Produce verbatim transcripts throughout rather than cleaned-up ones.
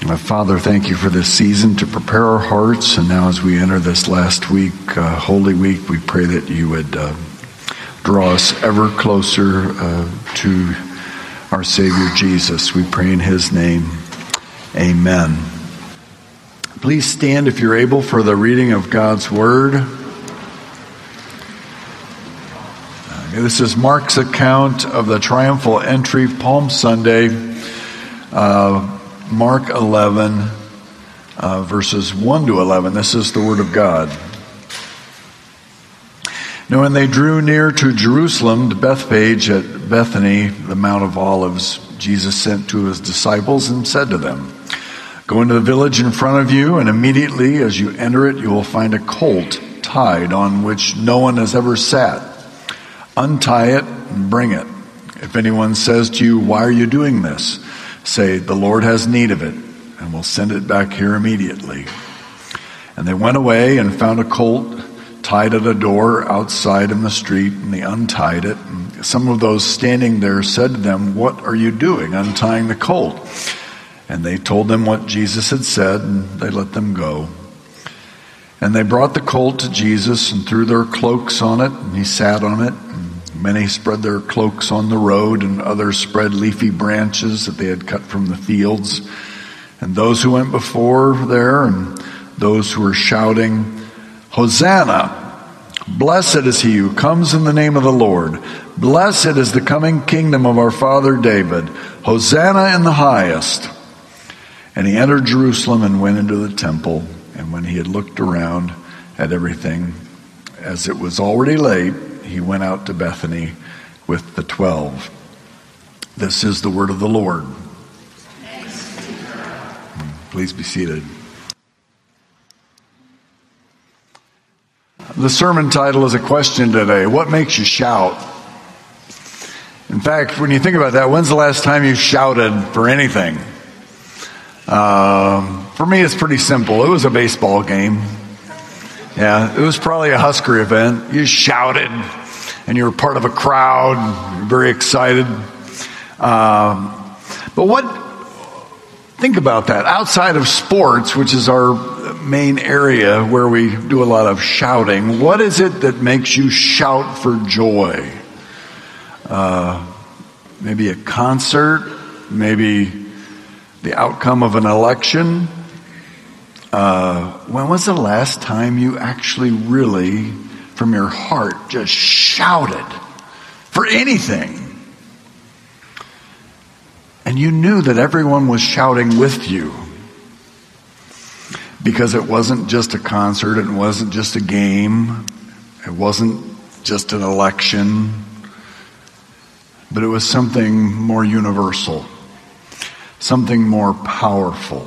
Uh, Father, thank you for this season to prepare our hearts. And now as we enter this last week, uh, Holy Week, we pray that you would uh, draw us ever closer uh, to our Savior Jesus. We pray in his name. Amen. Please stand if you're able for the reading of God's Word. Uh, this is Mark's account of the triumphal entry, Palm Sunday, uh, Mark eleven, uh, verses one to eleven. This is the Word of God. Now when they drew near to Jerusalem, to Bethphage at Bethany, the Mount of Olives, Jesus sent to his disciples and said to them, "Go into the village in front of you, and immediately as you enter it, you will find a colt tied on which no one has ever sat. Untie it and bring it. If anyone says to you, 'Why are you doing this?' say, 'The Lord has need of it, and will send it back here immediately.'" And they went away and found a colt tied at a door outside in the street, and they untied it. And some of those standing there said to them, "What are you doing, untying the colt?" And they told them what Jesus had said, and they let them go. And they brought the colt to Jesus and threw their cloaks on it, and he sat on it. Many spread their cloaks on the road, and others spread leafy branches that they had cut from the fields. And those who went before there, and those who were shouting, "Hosanna! Blessed is he who comes in the name of the Lord. Blessed is the coming kingdom of our father David. Hosanna in the highest." And he entered Jerusalem and went into the temple. And when he had looked around at everything, as it was already late, he went out to Bethany with the twelve. This is the word of the Lord. Please be seated. The sermon title is a question today. What makes you shout? In fact, when you think about that, when's the last time you shouted for anything? Um, for me, it's pretty simple. It was a baseball game. Yeah, it was probably a Husker event. You shouted, and you were part of a crowd, very excited. Um, but what, think about that. Outside of sports, which is our main area where we do a lot of shouting, what is it that makes you shout for joy? Uh, maybe a concert, maybe the outcome of an election. Uh, when was the last time you actually really, from your heart, just shouted for anything? And you knew that everyone was shouting with you. Because it wasn't just a concert, it wasn't just a game, it wasn't just an election, but it was something more universal, something more powerful.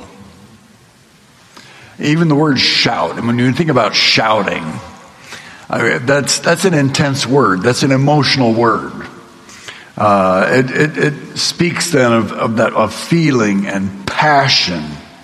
Even the word shout, and when you think about shouting, I mean, that's that's an intense word. That's an emotional word. Uh, it, it, it speaks then of, of that of feeling and passion,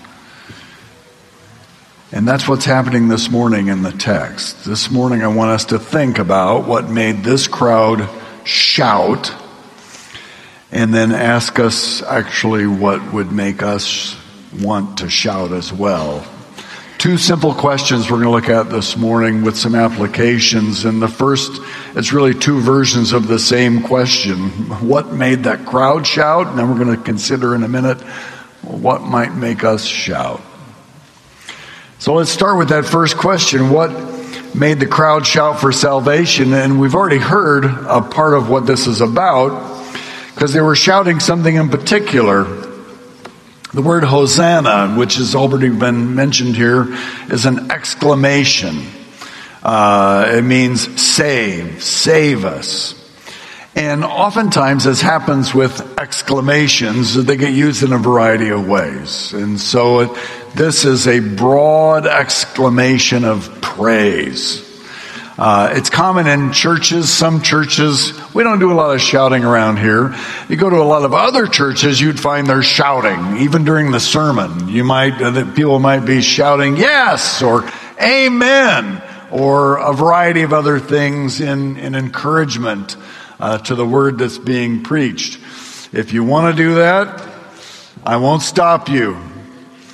and that's what's happening this morning in the text. This morning, I want us to think about what made this crowd shout, and then ask us actually what would make us want to shout as well. Two simple questions we're going to look at this morning with some applications. And the first, it's really two versions of the same question. What made that crowd shout? And then we're going to consider in a minute what might make us shout. So let's start with that first question. What made the crowd shout for salvation? And we've already heard a part of what this is about, because they were shouting something in particular. The word Hosanna, which has already been mentioned here, is an exclamation. Uh, it means save, save us. And oftentimes, as happens with exclamations, they get used in a variety of ways. And so it, this is a broad exclamation of praise. Uh, it's common in churches. Some churches, we don't do a lot of shouting around here. You go to a lot of other churches, you'd find they're shouting, even during the sermon. You might, uh, people might be shouting yes or amen or a variety of other things in, in encouragement uh, to the word that's being preached. If you want to do that, I won't stop you.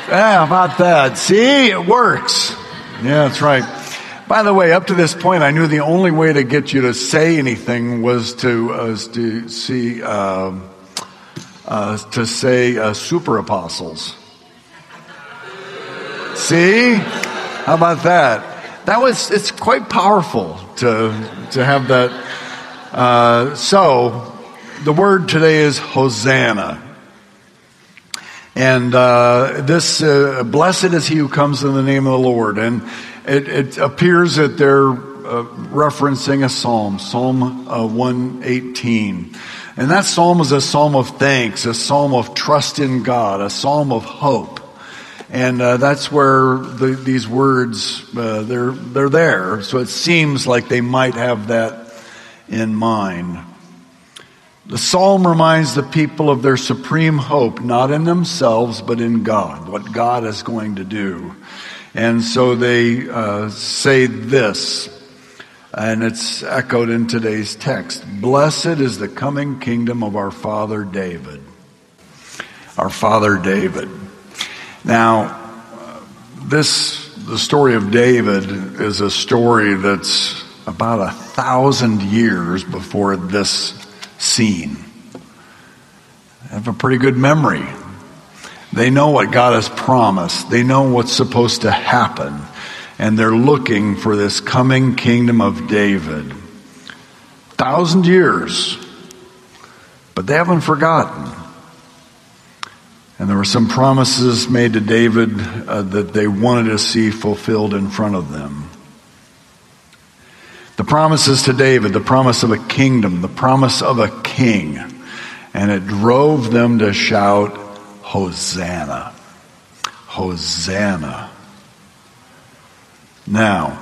Yeah, how about that? See, it works. Yeah, that's right. By the way, up to this point, I knew the only way to get you to say anything was to uh, was to see uh, uh, to say uh, super apostles. See, how about that? That was it's quite powerful to to have that. Uh, so, the word today is Hosanna. And uh, this, uh, blessed is he who comes in the name of the Lord. And it, it appears that they're uh, referencing a psalm, Psalm uh, one eighteen. And that psalm is a psalm of thanks, a psalm of trust in God, a psalm of hope. And uh, that's where the, these words, uh, they're, they're there. So it seems like they might have that in mind. The psalm reminds the people of their supreme hope, not in themselves, but in God, what God is going to do. And so they uh, say this, and it's echoed in today's text. Blessed is the coming kingdom of our father David. Our father David. Now, this, the story of David is a story that's about a thousand years before this scene. They have a pretty good memory. They know what God has promised. They know what's supposed to happen. And they're looking for this coming kingdom of David. Thousand years. But they haven't forgotten. And there were some promises made to David uh, that they wanted to see fulfilled in front of them. The promises to David, the promise of a kingdom, the promise of a king. And it drove them to shout, Hosanna. Hosanna. Now,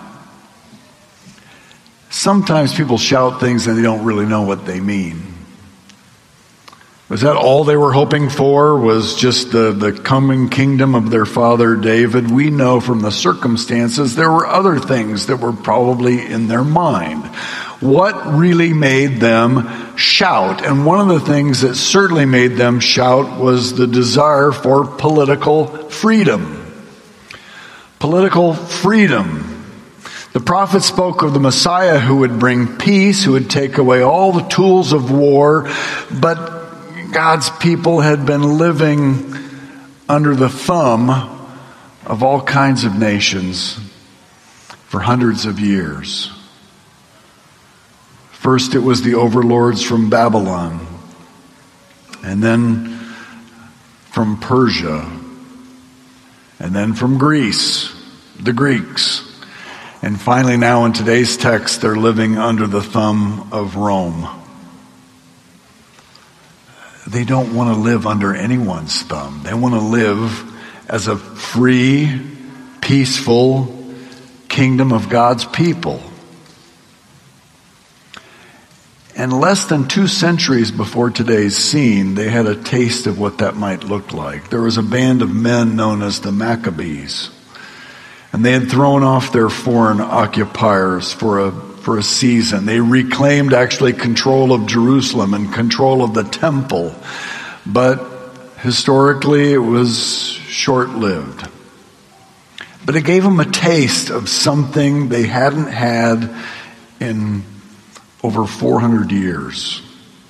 sometimes people shout things and they don't really know what they mean. Was that all they were hoping for? Was just the, the coming kingdom of their father David? We know from the circumstances there were other things that were probably in their mind. What really made them shout? And one of the things that certainly made them shout was the desire for political freedom. Political freedom. The prophet spoke of the Messiah who would bring peace, who would take away all the tools of war, but God's people had been living under the thumb of all kinds of nations for hundreds of years. First it was the overlords from Babylon, and then from Persia, and then from Greece, the Greeks. And finally now in today's text, they're living under the thumb of Rome. They don't want to live under anyone's thumb. They want to live as a free, peaceful kingdom of God's people. And less than two centuries before today's scene, they had a taste of what that might look like. There was a band of men known as the Maccabees. And they had thrown off their foreign occupiers for a for a season. They reclaimed actually control of Jerusalem and control of the temple. But historically it was short-lived. But it gave them a taste of something they hadn't had in over four hundred years.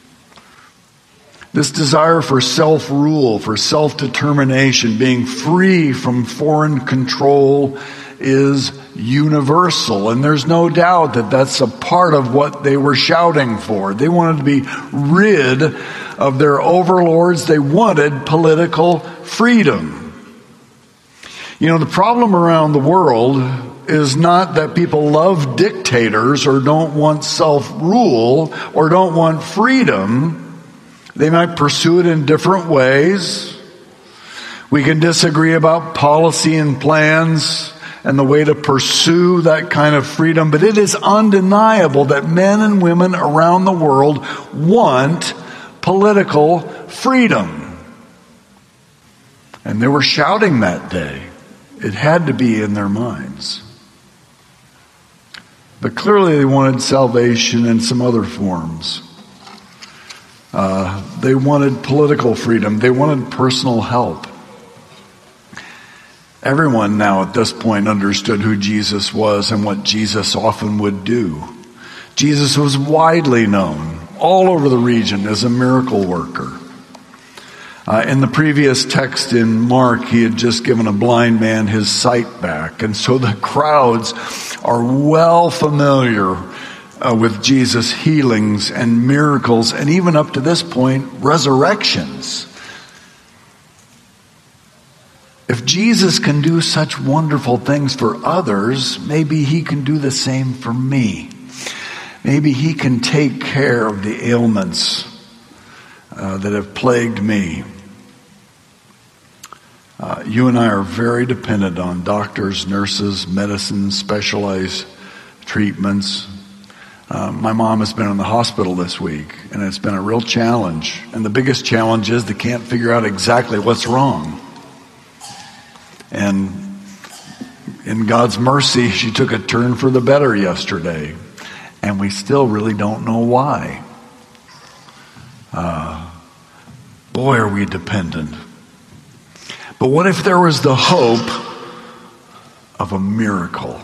This desire for self-rule, for self-determination, being free from foreign control is universal. And there's no doubt that that's a part of what they were shouting for. They wanted to be rid of their overlords. They wanted political freedom. You know, the problem around the world is not that people love dictators or don't want self-rule or don't want freedom. They might pursue it in different ways. We can disagree about policy and plans and the way to pursue that kind of freedom, but it is undeniable that men and women around the world want political freedom. And they were shouting that day. It had to be in their minds. But clearly they wanted salvation in some other forms. Uh, they wanted political freedom. They wanted personal help. Everyone now at this point understood who Jesus was and what Jesus often would do. Jesus was widely known all over the region as a miracle worker. Uh, in the previous text in Mark, he had just given a blind man his sight back. And so the crowds are well familiar uh, with Jesus' healings and miracles, and even up to this point, resurrections. If Jesus can do such wonderful things for others, maybe he can do the same for me. Maybe he can take care of the ailments uh, that have plagued me. Uh, you and I are very dependent on doctors, nurses, medicine, specialized treatments. Uh, my mom has been in the hospital this week, and it's been a real challenge. And the biggest challenge is they can't figure out exactly what's wrong. And in God's mercy, she took a turn for the better yesterday. And we still really don't know why. Uh, boy, are we dependent. But what if there was the hope of a miracle?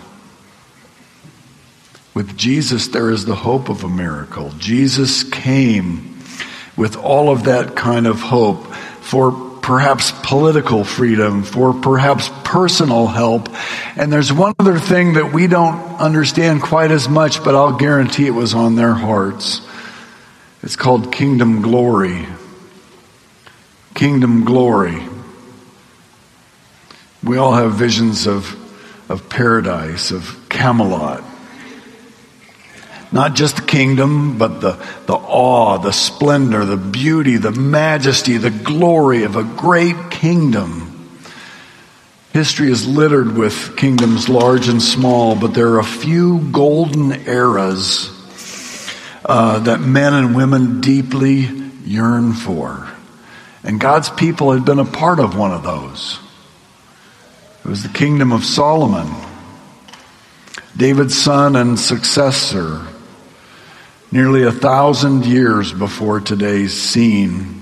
With Jesus, there is the hope of a miracle. Jesus came with all of that kind of hope for perhaps political freedom, for perhaps personal help. And there's one other thing that we don't understand quite as much, but I'll guarantee it was on their hearts. It's called kingdom glory. Kingdom glory. We all have visions of, of paradise, of Camelot. Not just the kingdom, but the, the awe, the splendor, the beauty, the majesty, the glory of a great kingdom. History is littered with kingdoms large and small, but there are a few golden eras uh, that men and women deeply yearn for. And God's people had been a part of one of those. It was the kingdom of Solomon, David's son and successor, nearly a thousand years before today's scene.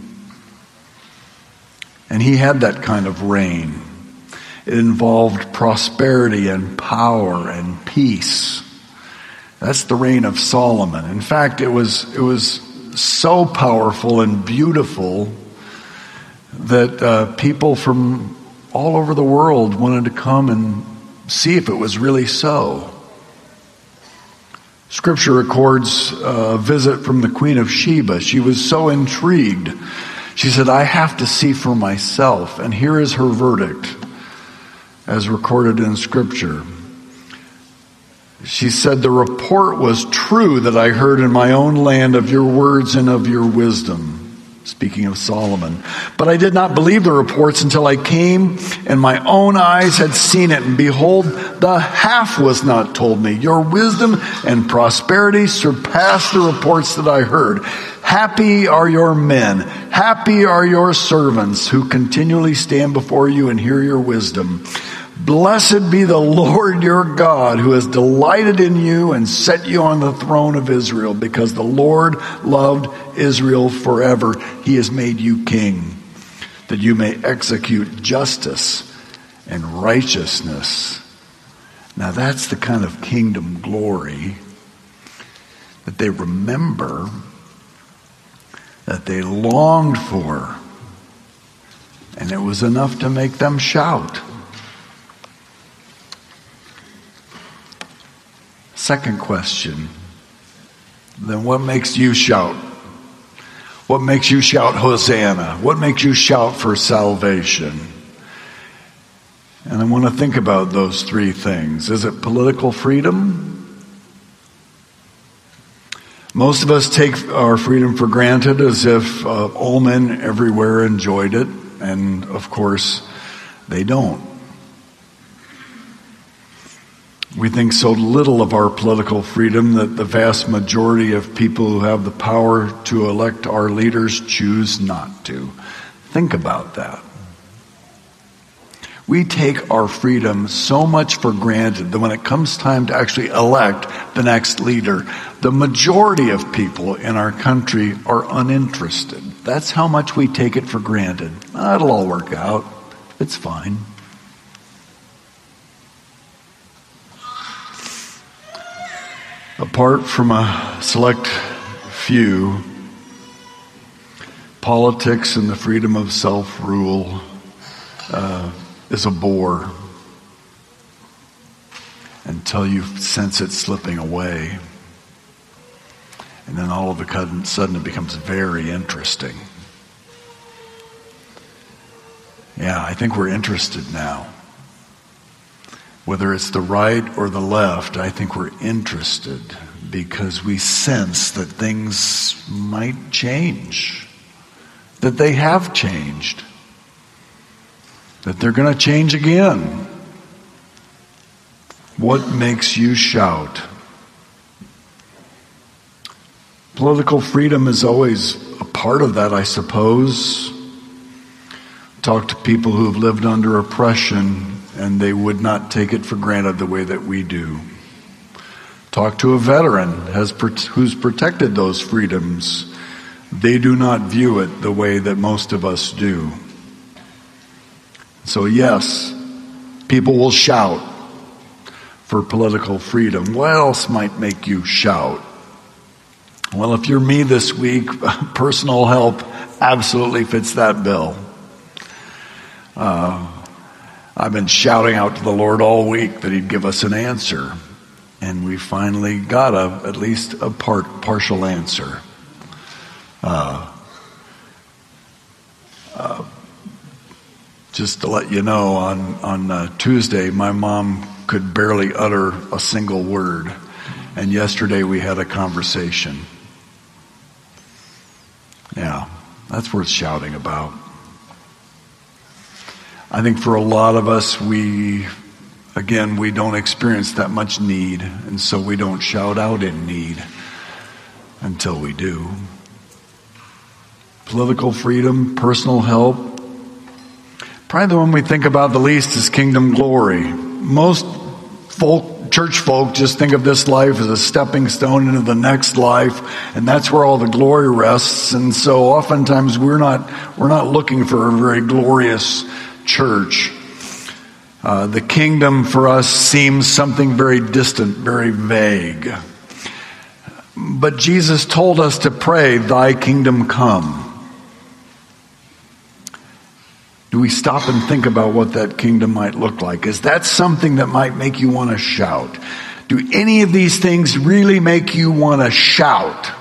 And he had that kind of reign. It involved prosperity and power and peace. That's the reign of Solomon. In fact, it was it was so powerful and beautiful that uh, people from all over the world wanted to come and see if it was really so. Scripture records a visit from the Queen of Sheba. She was so intrigued. She said, I have to see for myself. And here is her verdict, as recorded in Scripture. She said, the report was true that I heard in my own land of your words and of your wisdom. Speaking of Solomon. But I did not believe the reports until I came and my own eyes had seen it. And behold, the half was not told me. Your wisdom and prosperity surpassed the reports that I heard. Happy are your men. Happy are your servants who continually stand before you and hear your wisdom. Blessed be the Lord your God, who has delighted in you and set you on the throne of Israel, because the Lord loved Israel forever. He has made you king, that you may execute justice and righteousness. Now that's the kind of kingdom glory that they remember, that they longed for, and it was enough to make them shout. Second question, then what makes you shout? What makes you shout Hosanna? What makes you shout for salvation? And I want to think about those three things. Is it political freedom? Most of us take our freedom for granted as if uh, all men everywhere enjoyed it, and of course they don't. We think so little of our political freedom that the vast majority of people who have the power to elect our leaders choose not to. Think about that. We take our freedom so much for granted that when it comes time to actually elect the next leader, the majority of people in our country are uninterested. That's how much we take it for granted. It'll all work out. It's fine. Apart from a select few, politics and the freedom of self-rule uh, is a bore until you sense it slipping away. And then all of a sudden it becomes very interesting. Yeah, I think we're interested now. Whether it's the right or the left, I think we're interested because we sense that things might change, that they have changed, that they're going to change again. What makes you shout? Political freedom is always a part of that, I suppose. Talk to people who have lived under oppression and they would not take it for granted the way that we do. Talk to a veteran has, who's protected those freedoms. They do not view it the way that most of us do. So yes, people will shout for political freedom. What else might make you shout? Well, if you're me this week, personal help absolutely fits that bill. Uh, I've been shouting out to the Lord all week that He'd give us an answer. And we finally got a, at least a part, partial answer. Uh, uh, just to let you know, on, on uh, Tuesday, my mom could barely utter a single word. And yesterday we had a conversation. Yeah, that's worth shouting about. I think for a lot of us, we, again, we don't experience that much need, and so we don't shout out in need until we do. Political freedom, personal help. Probably the one we think about the least is kingdom glory. Most folk, church folk just think of this life as a stepping stone into the next life, and that's where all the glory rests. And so oftentimes we're not we're not looking for a very glorious church. Uh, the kingdom for us seems something very distant, very vague. But Jesus told us to pray, "Thy kingdom come." Do we stop and think about what that kingdom might look like? Is that something that might make you want to shout? Do any of these things really make you want to shout?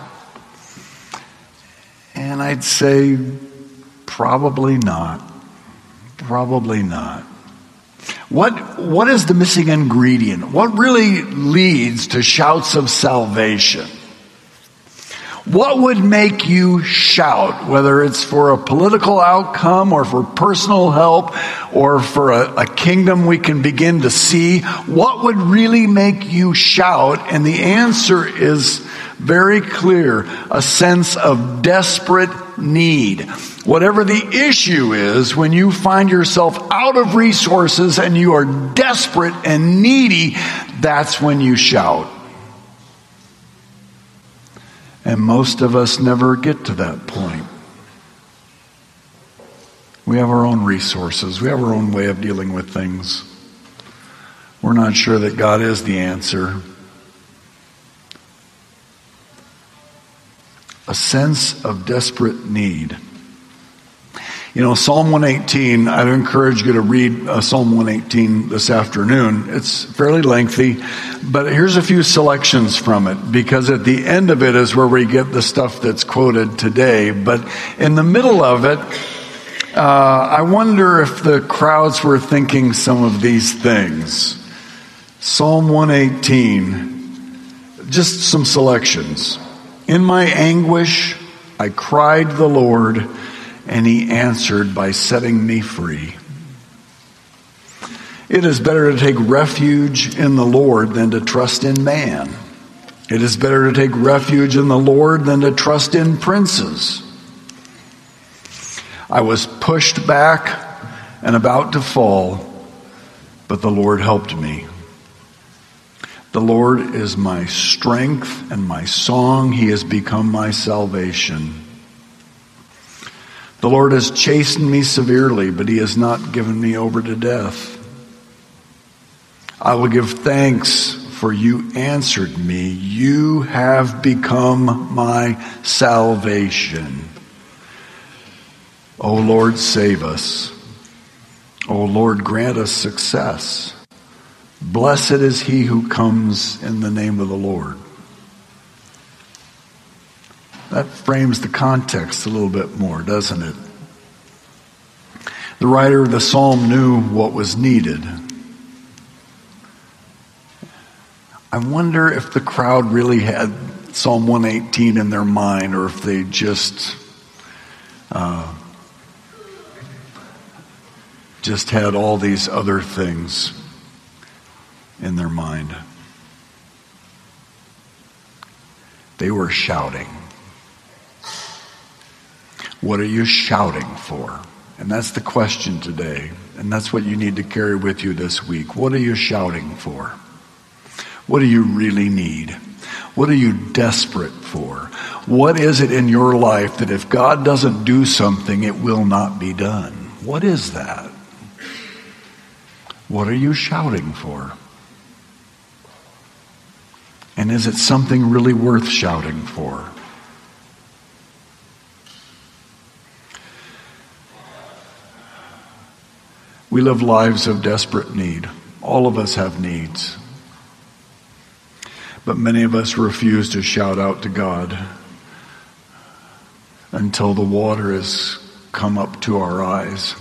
And I'd say probably not. Probably not. What, what is the missing ingredient? What really leads to shouts of salvation? What would make you shout, whether it's for a political outcome or for personal help or for a, a kingdom we can begin to see? What would really make you shout? And the answer is very clear, a sense of desperate need. Whatever the issue is, when you find yourself out of resources and you are desperate and needy, that's when you shout. And most of us never get to that point. We have our own resources. We have our own way of dealing with things. We're not sure that God is the answer. A sense of desperate need. You know, Psalm one eighteen, I'd encourage you to read uh, Psalm one eighteen this afternoon. It's fairly lengthy, but here's a few selections from it, because at the end of it is where we get the stuff that's quoted today. But in the middle of it, uh, I wonder if the crowds were thinking some of these things. Psalm one eighteen, just some selections. In my anguish, I cried to the Lord, and He answered by setting me free. It is better to take refuge in the Lord than to trust in man. It is better to take refuge in the Lord than to trust in princes. I was pushed back and about to fall, but the Lord helped me. The Lord is my strength and my song. He has become my salvation. The Lord has chastened me severely, but He has not given me over to death. I will give thanks for you answered me. You have become my salvation. O Lord, save us. O Lord, grant us success. Blessed is he who comes in the name of the Lord. That frames the context a little bit more, doesn't it? The writer of the psalm knew what was needed. I wonder if the crowd really had Psalm one eighteen in their mind, or if they just uh, just had all these other things in their mind. They were shouting. What are you shouting for? And that's the question today. And that's what you need to carry with you this week. What are you shouting for? What do you really need? What are you desperate for? What is it in your life that if God doesn't do something, it will not be done? What is that? What are you shouting for? And is it something really worth shouting for? We live lives of desperate need. All of us have needs. But many of us refuse to shout out to God until the water has come up to our eyes.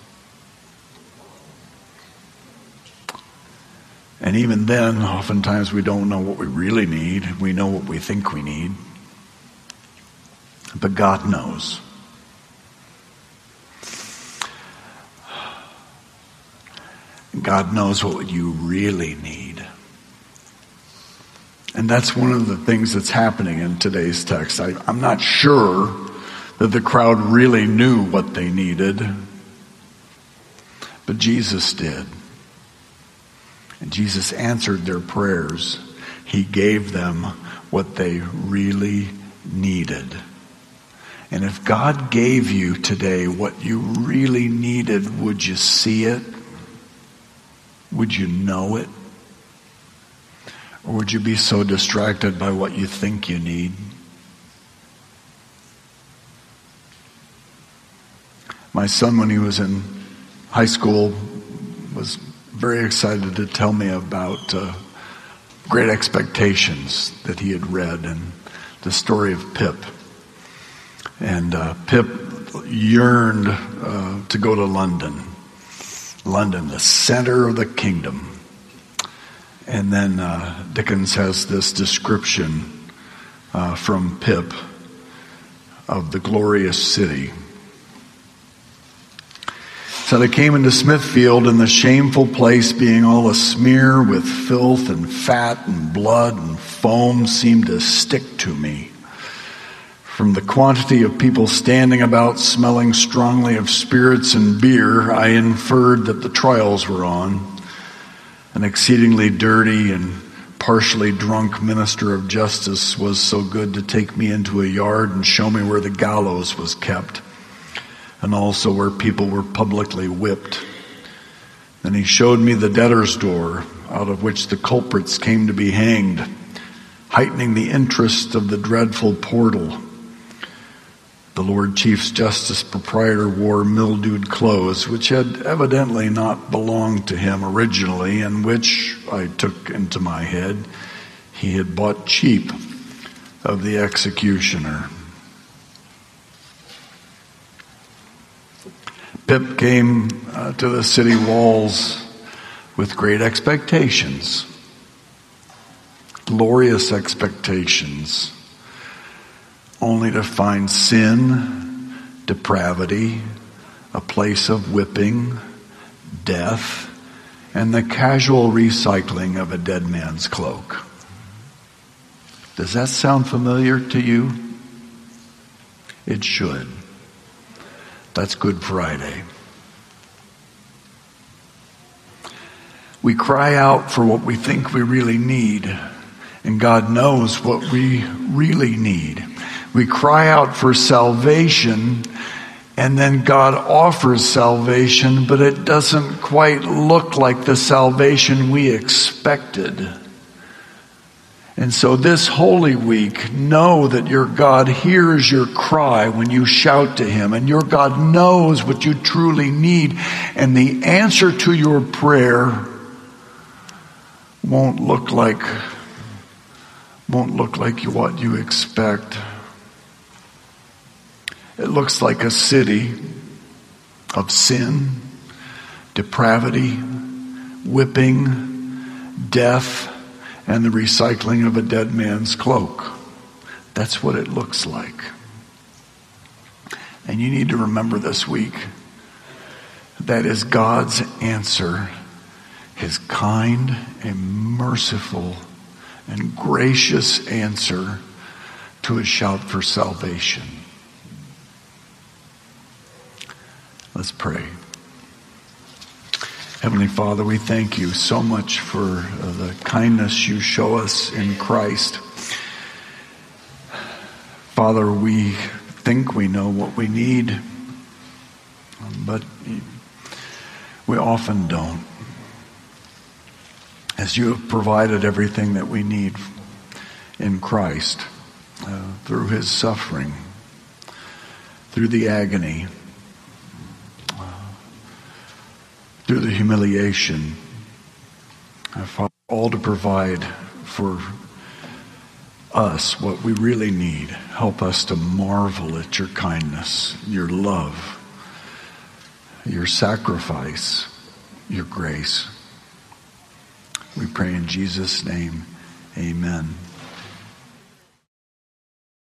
And even then, oftentimes we don't know what we really need. We know what we think we need. But God knows. God knows what you really need. And that's one of the things that's happening in today's text. I, I'm not sure that the crowd really knew what they needed, but Jesus did. And Jesus answered their prayers. He gave them what they really needed. And if God gave you today what you really needed, would you see it? Would you know it? Or would you be so distracted by what you think you need? My son, when he was in high school, was very excited to tell me about uh, Great Expectations that he had read, and the story of Pip. And uh, Pip yearned uh, to go to London. London, the center of the kingdom. And then uh, Dickens has this description uh, from Pip of the glorious city. So they came into Smithfield, and the shameful place, being all a smear with filth and fat and blood and foam, seemed to stick to me. From the quantity of people standing about smelling strongly of spirits and beer, I inferred that the trials were on. An exceedingly dirty and partially drunk minister of justice was so good to take me into a yard and show me where the gallows was kept, and also where people were publicly whipped. Then he showed me the debtor's door, out of which the culprits came to be hanged, heightening the interest of the dreadful portal. The Lord Chief Justice Proprietor wore mildewed clothes, which had evidently not belonged to him originally, and which, I took into my head, he had bought cheap of the executioner. Pip came uh, to the city walls with great expectations, glorious expectations, only to find sin, depravity, a place of whipping, death, and the casual recycling of a dead man's cloak. Does that sound familiar to you? It should. That's Good Friday. We cry out for what we think we really need, and God knows what we really need. We cry out for salvation, and then God offers salvation, but it doesn't quite look like the salvation we expected. And so this Holy Week, know that your God hears your cry when you shout to him, and your God knows what you truly need, and the answer to your prayer won't look like won't look like what you expect. It looks like a city of sin, depravity, whipping, death, and the recycling of a dead man's cloak. That's what it looks like. And you need to remember this week, that is God's answer, his kind and merciful and gracious answer to a shout for salvation. Let's pray. Heavenly Father, we thank you so much for uh, the kindness you show us in Christ. Father, we think we know what we need, but we often don't. As you have provided everything that we need in Christ, uh, through his suffering, through the agony, through the humiliation, uh, Father, all to provide for us what we really need. Help us to marvel at your kindness, your love, your sacrifice, your grace. We pray in Jesus' name, amen.